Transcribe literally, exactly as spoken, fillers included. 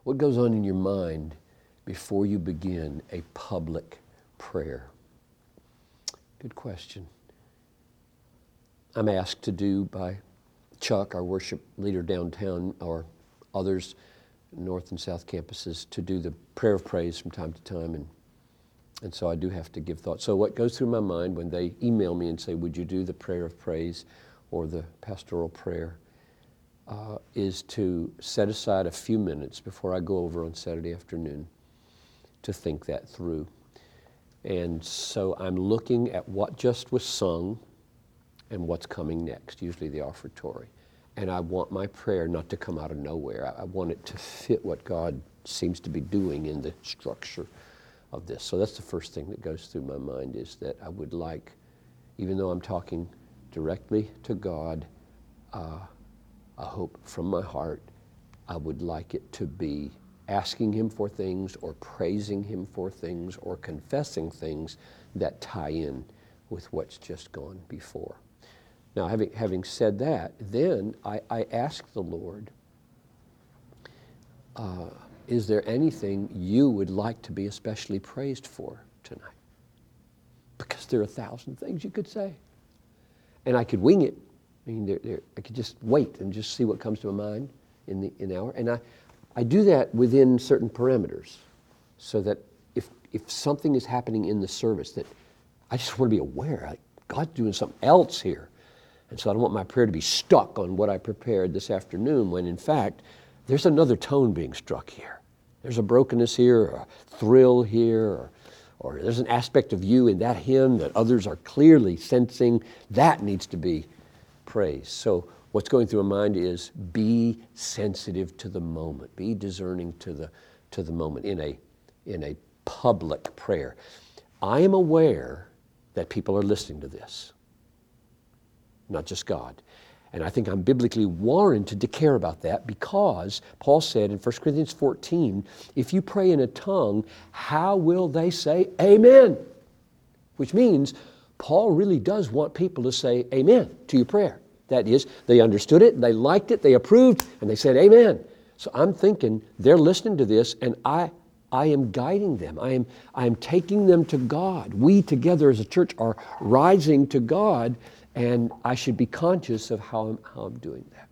What goes on in your mind before you begin a public prayer? Good question. I'm asked to do by Chuck, our worship leader downtown, or others, North and South campuses, to do the prayer of praise from time to time, and and so I do have to give thought. So what goes through my mind when they email me and say, would you do the prayer of praise or the pastoral prayer, uh, is to set aside a few minutes before I go over on Saturday afternoon to think that through. And so I'm looking at what just was sung and what's coming next, usually the offertory. And I want my prayer not to come out of nowhere. I want it to fit what God seems to be doing in the structure of this. So that's the first thing that goes through my mind, is that I would like, even though I'm talking directly to God, uh, I hope from my heart, I would like it to be asking Him for things or praising Him for things or confessing things that tie in with what's just gone before. Now, having, having said that, then I, I ask the Lord, uh, is there anything you would like to be especially praised for tonight? Because there are a thousand things you could say. And I could wing it. I mean, there, there, I could just wait and just see what comes to my mind in the in hour. And I, I do that within certain parameters, so that if if something is happening in the service that I just want to be aware, like God's doing something else here. And so I don't want my prayer to be stuck on what I prepared this afternoon, when in fact, there's another tone being struck here. There's a brokenness here, or a thrill here, or, or there's an aspect of you in that hymn that others are clearly sensing. That needs to be praised. So what's going through my mind is, be sensitive to the moment. Be discerning to the to the moment in a in a public prayer. I am aware that people are listening to this, not just God. And I think I'm biblically warranted to care about that, because Paul said in First Corinthians fourteen, if you pray in a tongue, how will they say amen? Which means Paul really does want people to say amen to your prayer. That is, they understood it, they liked it, they approved, and they said amen. So I'm thinking they're listening to this, and I I am guiding them. I am I am taking them to God. We together as a church are rising to God, and I should be conscious of how I'm, how I'm doing that.